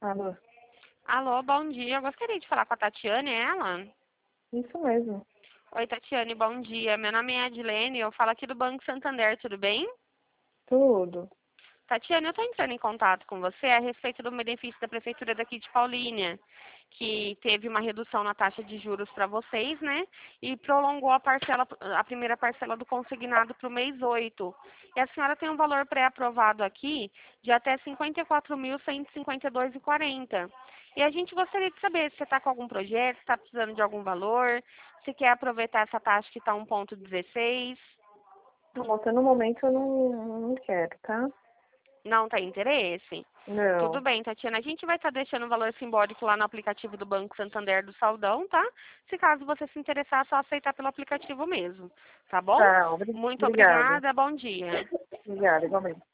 Alô, Alô, bom dia. Eu gostaria de falar com a Tatiane, é ela? isso mesmo. Oi, Tatiane, bom dia. Meu nome é Adilene, eu falo aqui do Banco Santander, tudo bem? Tudo. Tatiane, eu estou entrando em contato com você a respeito do benefício da Prefeitura daqui de Paulínia, que teve uma redução na taxa de juros para vocês, né? E prolongou a primeira parcela do consignado para o mês 8. E a senhora tem um valor pré-aprovado aqui de até R$ 54.152,40. E a gente gostaria de saber se você está com algum projeto, se está precisando de algum valor, se quer aproveitar essa taxa que está 1,16. Nossa, no momento eu não quero, tá? Não tem interesse? Tudo Não. bem, Tatiana. A gente vai estar deixando o valor simbólico lá no aplicativo do Banco Santander do Saldão, tá? Se caso você se interessar, é só aceitar pelo aplicativo mesmo, tá bom? Tá, Muito obrigada. obrigada, bom dia. Obrigada, igualmente.